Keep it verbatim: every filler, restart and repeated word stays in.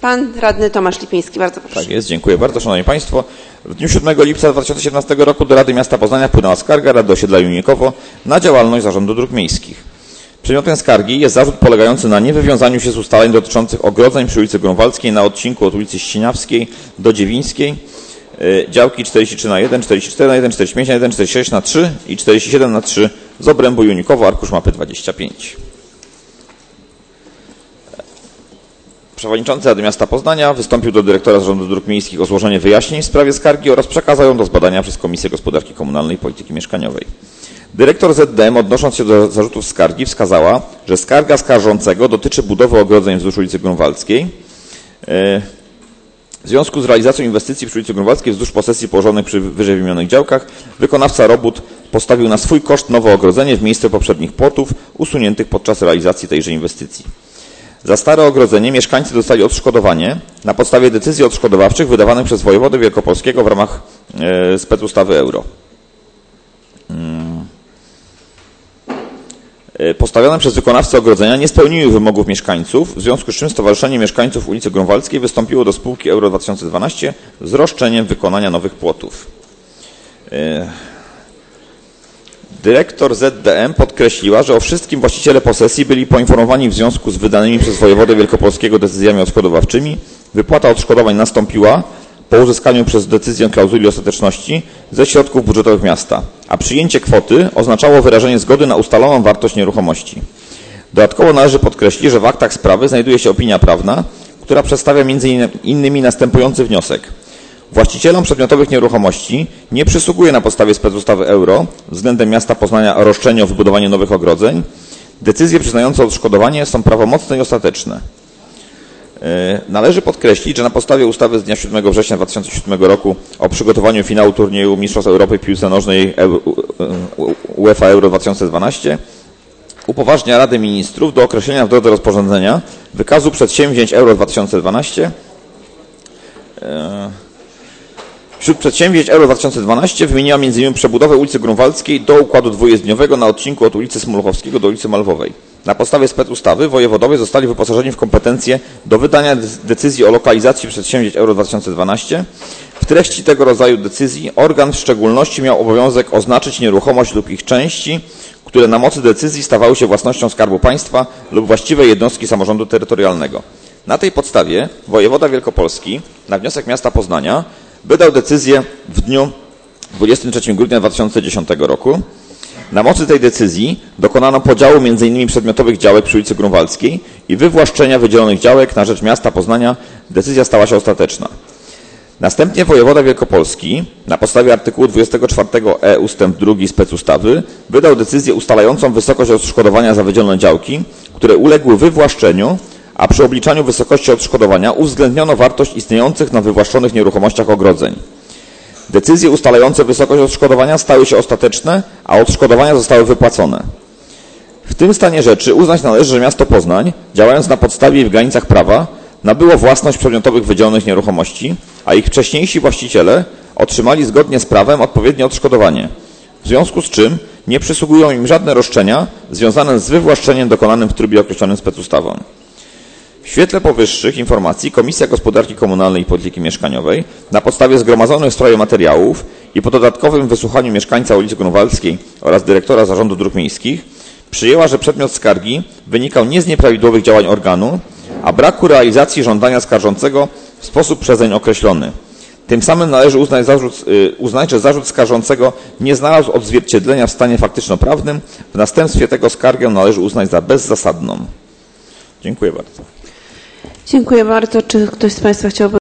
Pan radny Tomasz Lipiński, bardzo proszę. Tak jest, dziękuję bardzo. Szanowni Państwo, w dniu siódmego lipca dwa tysiące siedemnastego roku do Rady Miasta Poznania wpłynęła skarga Rady Osiedla Junikowo na działalność Zarządu Dróg Miejskich. Przedmiotem skargi jest zarzut polegający na niewywiązaniu się z ustaleń dotyczących ogrodzeń przy ulicy Grunwaldzkiej na odcinku od ulicy Ścieniawskiej do Dziewińskiej, yy, działki czterdzieści trzy na jeden, czterdzieści cztery na jeden, czterdzieści pięć na jeden, czterdzieści sześć na trzy i czterdzieści siedem na trzy z obrębu Junikowo, arkusz mapy dwadzieścia pięć. Przewodniczący Rady Miasta Poznania wystąpił do dyrektora Zarządu Dróg Miejskich o złożenie wyjaśnień w sprawie skargi oraz przekazał ją do zbadania przez Komisję Gospodarki Komunalnej i Polityki Mieszkaniowej. Dyrektor Z D M, odnosząc się do zarzutów skargi, wskazała, że skarga skarżącego dotyczy budowy ogrodzeń wzdłuż ulicy Grunwaldzkiej. W związku z realizacją inwestycji przy ulicy Grunwaldzkiej wzdłuż posesji położonych przy wyżej wymienionych działkach, wykonawca robót postawił na swój koszt nowe ogrodzenie w miejsce poprzednich płotów usuniętych podczas realizacji tejże inwestycji. Za stare ogrodzenie mieszkańcy dostali odszkodowanie na podstawie decyzji odszkodowawczych wydawanych przez wojewodę wielkopolskiego w ramach e, specustawy euro. E, postawione przez wykonawcę ogrodzenia nie spełniły wymogów mieszkańców, w związku z czym Stowarzyszenie Mieszkańców ulicy Grunwaldzkiej wystąpiło do spółki Euro dwa tysiące dwanaście z roszczeniem wykonania nowych płotów. E, Dyrektor Z D M podkreśliła, że o wszystkim właściciele posesji byli poinformowani w związku z wydanymi przez wojewodę wielkopolskiego decyzjami odszkodowawczymi. Wypłata odszkodowań nastąpiła po uzyskaniu przez decyzję klauzuli ostateczności ze środków budżetowych miasta, a przyjęcie kwoty oznaczało wyrażenie zgody na ustaloną wartość nieruchomości. Dodatkowo należy podkreślić, że w aktach sprawy znajduje się opinia prawna, która przedstawia między innymi następujący wniosek. Właścicielom przedmiotowych nieruchomości nie przysługuje na podstawie specustawy euro względem miasta Poznania roszczenie o wybudowanie nowych ogrodzeń. Decyzje przyznające odszkodowanie są prawomocne i ostateczne. Należy podkreślić, że na podstawie ustawy z dnia siódmego września dwa tysiące siódmego roku o przygotowaniu finału turnieju Mistrzostw Europy w piłce nożnej UEFA Euro dwa tysiące dwanaście upoważnia Radę Ministrów do określenia w drodze rozporządzenia wykazu przedsięwzięć Euro dwa tysiące dwanaście. Wśród przedsięwzięć Euro dwa tysiące dwanaście wymieniła między innymi przebudowę ulicy Grunwaldzkiej do układu dwujezdniowego na odcinku od ulicy Smoluchowskiego do ulicy Malwowej. Na podstawie specustawy wojewodowie zostali wyposażeni w kompetencje do wydania decyzji o lokalizacji przedsięwzięć Euro dwa tysiące dwanaście. W treści tego rodzaju decyzji organ w szczególności miał obowiązek oznaczyć nieruchomość lub ich części, które na mocy decyzji stawały się własnością Skarbu Państwa lub właściwej jednostki samorządu terytorialnego. Na tej podstawie wojewoda wielkopolski na wniosek miasta Poznania wydał decyzję w dniu dwudziestego trzeciego grudnia dwa tysiące dziesiątego roku. Na mocy tej decyzji dokonano podziału między innymi przedmiotowych działek przy ulicy Grunwaldzkiej i wywłaszczenia wydzielonych działek na rzecz miasta Poznania. Decyzja stała się ostateczna. Następnie wojewoda wielkopolski na podstawie artykułu dwudziestego czwartego e ustęp drugi specustawy wydał decyzję ustalającą wysokość odszkodowania za wydzielone działki, które uległy wywłaszczeniu, a przy obliczaniu wysokości odszkodowania uwzględniono wartość istniejących na wywłaszczonych nieruchomościach ogrodzeń. Decyzje ustalające wysokość odszkodowania stały się ostateczne, a odszkodowania zostały wypłacone. W tym stanie rzeczy uznać należy, że miasto Poznań, działając na podstawie i w granicach prawa, nabyło własność przedmiotowych wydzielonych nieruchomości, a ich wcześniejsi właściciele otrzymali zgodnie z prawem odpowiednie odszkodowanie, w związku z czym nie przysługują im żadne roszczenia związane z wywłaszczeniem dokonanym w trybie określonym specustawą. W świetle powyższych informacji Komisja Gospodarki Komunalnej i Polityki Mieszkaniowej na podstawie zgromadzonych w sprawie materiałów i po dodatkowym wysłuchaniu mieszkańca ulicy Grunwaldzkiej oraz dyrektora Zarządu Dróg Miejskich przyjęła, że przedmiot skargi wynikał nie z nieprawidłowych działań organu, a braku realizacji żądania skarżącego w sposób przezeń określony. Tym samym należy uznać, zarzut, uznać, że zarzut skarżącego nie znalazł odzwierciedlenia w stanie faktyczno-prawnym. W następstwie tego skargę należy uznać za bezzasadną. Dziękuję bardzo. Dziękuję bardzo. Czy ktoś z Państwa chciałby